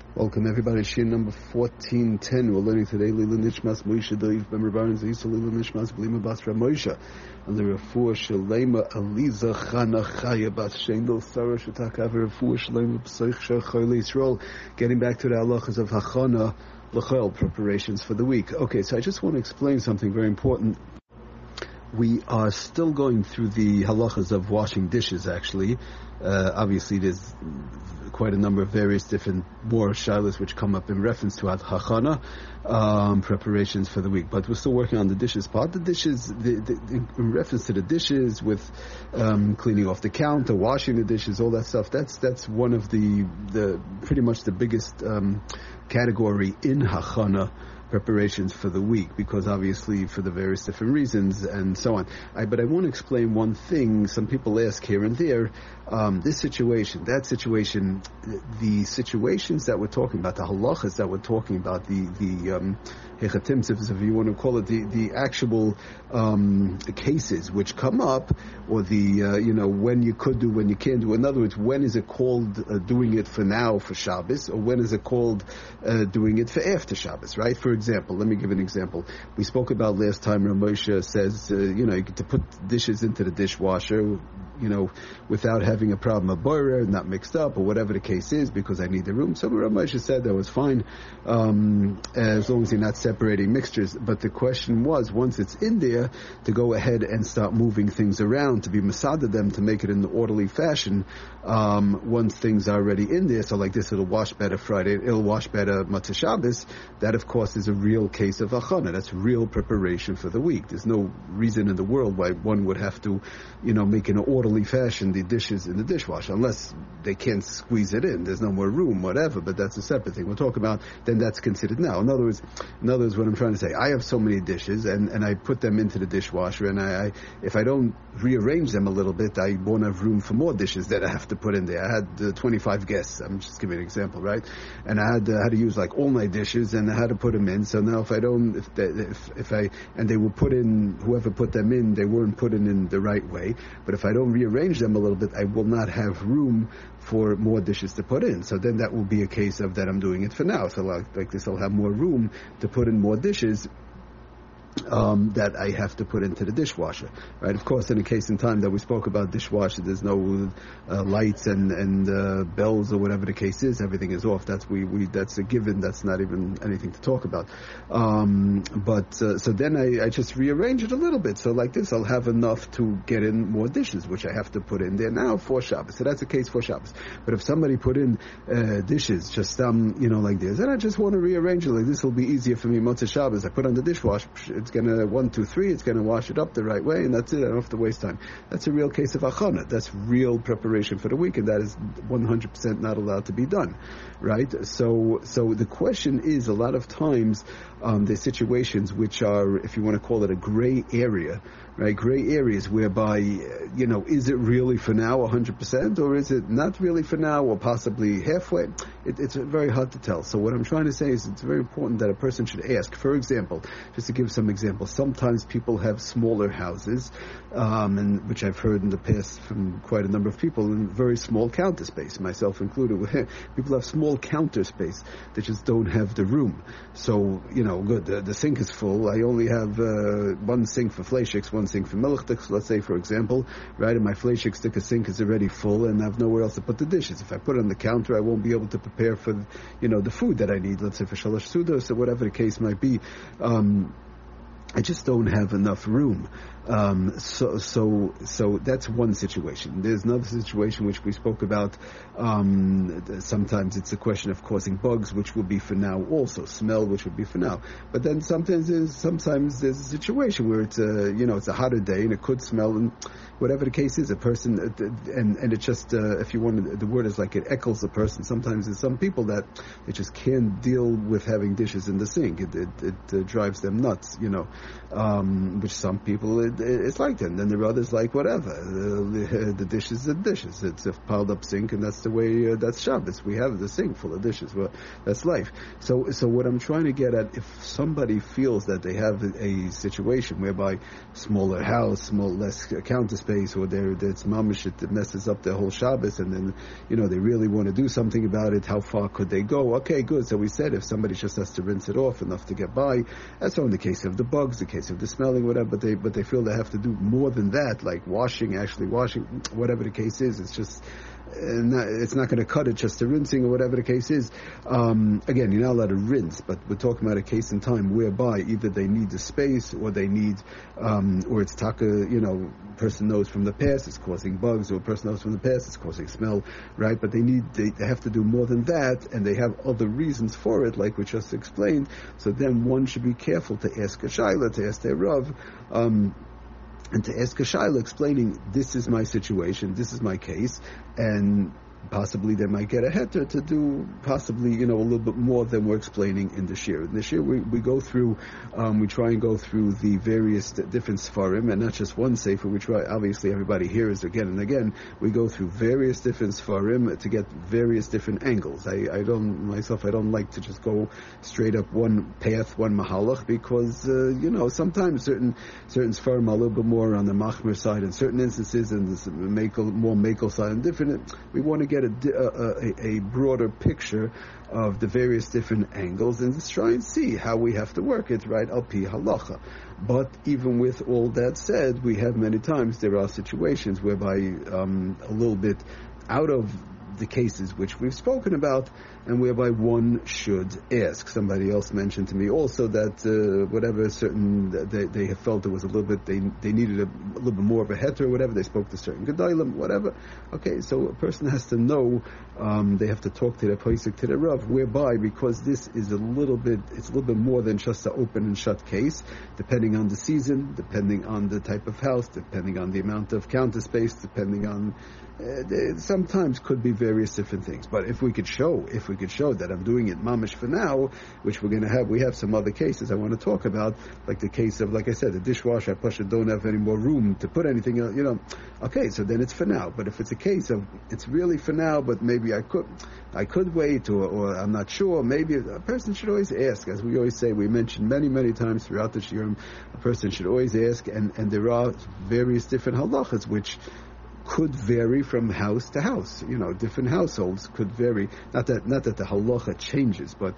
Welcome everybody. Shir number 1410. We're learning today Lila Nishmas Moshe Deiv Ben Rabbanan Zisa Lila Nishmas Blima Basra Moshe and the Refuah Shalema Aliza Chana Chaya Bas Shendel Sarah Shataka Refuah Shalema B'Seich Shachol Yisrael. Getting back to the halachas of Hachana L'Chol, preparations for the week. Okay, so I just want to explain something very important. We are still going through the halachas of washing dishes, actually. Obviously, there's quite a number of various different more shilas which come up in reference to hachana, preparations for the week. But we're still working on the dishes part. The dishes, in reference to the dishes, with cleaning off the counter, washing the dishes, all that stuff. That's one of the pretty much the biggest category in hachana, preparations for the week, because obviously for the various different reasons and so on. But I want to explain one thing. Some people ask here and there, this situation, that situation, the situations that we're talking about, the halachas that we're talking about, the hechatimsivs, if you want to call it, the actual cases which come up, or the when you could do, when you can't do. In other words, when is it called doing it for now for Shabbos, or when is it called doing it for after Shabbos, right? For example, let me give an example. We spoke about last time, Rav Moshe says, you get to put dishes into the dishwasher, without having a problem of boirer, not mixed up, or whatever the case is, because I need the room. So Rav Moshe said that was fine, as long as you're not separating mixtures. But the question was, once it's in there, to go ahead and start moving things around, to be masada them, to make it in the orderly fashion, once things are already in there. So like this, it'll wash better Friday, it'll wash better Matzah Shabbos. That, of course, is a real case of achana. That's real preparation for the week. There's no reason in the world why one would have to, make in an orderly fashion the dishes in the dishwasher, unless they can't squeeze it in. There's no more room, whatever, but that's a separate thing. We'll talk about, then that's considered now. In other words, what I'm trying to say, I have so many dishes, and I put them into the dishwasher, and I if I don't rearrange them a little bit, I won't have room for more dishes that I have to put in there. I had 25 guests. I'm just giving an example, right? And I had to use like all my dishes, and I had to put them in. So now and they were put in, whoever put them in, they weren't put in the right way. But if I don't rearrange them a little bit, I will not have room for more dishes to put in. So then that will be a case of that I'm doing it for now. So like this, I'll have more room to put in more dishes that I have to put into the dishwasher, right? Of course, in the case in time that we spoke about dishwasher, there's no lights and bells or whatever the case is. Everything is off. That's that's a given. That's not even anything to talk about. So then I just rearrange it a little bit. So like this, I'll have enough to get in more dishes, which I have to put in there now for Shabbos. So that's the case for Shabbos. But if somebody put in dishes just like this, then I just want to rearrange it. Like this will be easier for me. Motzei Shabbos, I put on the dishwasher. It's going to 1, 2, 3. It's going to wash it up the right way, and that's it. I don't have to waste time. That's a real case of achana. That's real preparation for the week, and that is 100% not allowed to be done, right? So the question is, a lot of times there's situations which are, if you want to call it, a gray area, right? Gray areas whereby, is it really for now 100%, or is it not really for now, or possibly halfway? It's very hard to tell. So what I'm trying to say is, it's very important that a person should ask. For example, just to give some examples, sometimes people have smaller houses, and which I've heard in the past from quite a number of people, in very small counter space, myself included. People have small counter space. They just don't have the room. So, good, the sink is full. I only have one sink for fleishiks, one sink for milchtiks, let's say, for example, right? And my fleishik sticker sink is already full, and I have nowhere else to put the dishes. If I put it on the counter, I won't be able to prepare for, the food that I need, let's say for shalosh sudos, or whatever the case might be. I just don't have enough room. So that's one situation. There's another situation which we spoke about. Sometimes it's a question of causing bugs, which will be for now also. Smell, which would be for now. But then sometimes there's a situation where it's a hotter day and it could smell, and whatever the case is, a person, and it just, if you want, the word is like it echoes a person. Sometimes there's some people that they just can't deal with having dishes in the sink. It drives them nuts, which some people it's like that. And then there are others like whatever. The dishes are dishes. It's a piled up sink, and that's the way. That's Shabbos. We have the sink full of dishes. Well, that's life. So what I'm trying to get at, if somebody feels that they have a situation whereby smaller house, less counter space, or it's mamish, it messes up their whole Shabbos, and then they really want to do something about it. How far could they go? Okay, good. So we said if somebody just has to rinse it off enough to get by, that's only the case of the bugs, the case of the smelling, whatever. But they feel they have to do more than that, like actually washing, whatever the case is. It's just. It's not going to cut it just to rinsing or whatever the case is. Again, you're not allowed to rinse, but we're talking about a case in time whereby either they need the space or they need, or it's taka, person knows from the past it's causing bugs, or a person knows from the past it's causing smell, right? But they have to do more than that, and they have other reasons for it, like we just explained. So then one should be careful to ask a shayla, to ask their Rav, and to ask a shayla explaining, this is my situation, this is my case, and possibly they might get a heter to do possibly, a little bit more than we're explaining in the shir. In the shir, we go through, we try and go through the various different sfarim, and not just one sefer. We try, obviously everybody hears again and again, we go through various different sfarim to get various different angles. I don't like to just go straight up one path, one mahalach, because, sometimes certain sfarim are a little bit more on the machmer side in certain instances, and this more makel side and different. We want to get a broader picture of the various different angles and just try and see how we have to work it, right, al pi halacha. But even with all that said, we have many times there are situations whereby a little bit out of the cases which we've spoken about, and whereby one should ask. Somebody else mentioned to me also that whatever certain they have felt it was a little bit, they needed a little bit more of a heter or whatever. They spoke to certain gedolim, whatever. Okay, so a person has to know. They have to talk to their posek, to their Rav, whereby, because this is it's a little bit more than just an open and shut case, depending on the season, depending on the type of house, depending on the amount of counter space, depending on sometimes could be various different things. But if we could show that I'm doing it mamish for now, which we're going to have, we have some other cases I want to talk about, like the case of, like I said, the dishwasher, I don't have any more room to put anything, okay, so then it's for now. But if it's a case of, it's really for now, but maybe I could wait, or I'm not sure, maybe a person should always ask. As we always say, we mentioned many, many times throughout the shiurim, a person should always ask, and there are various different halachas which could vary from house to house. Different households could vary. Not that the halacha changes, but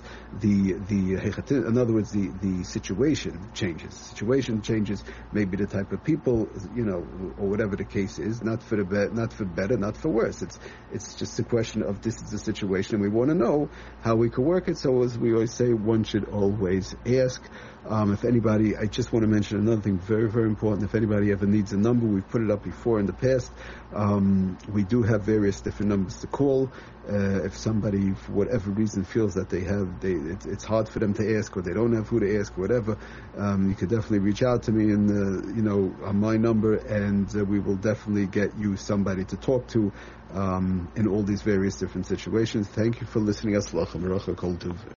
in other words, the situation changes. Situation changes. Maybe the type of people, or whatever the case is, not for better, not for worse. It's just a question of, this is the situation, and we want to know how we could work it. So as we always say, one should always ask. If anybody, I just want to mention another thing very, very important. If anybody ever needs a number, we've put it up before in the past. We do have various different numbers to call. If somebody, for whatever reason, feels that it's hard for them to ask, or they don't have who to ask, or whatever, you could definitely reach out to me on my number, and we will definitely get you somebody to talk to in all these various different situations. Thank you for listening. Aslach, Kol Tuv.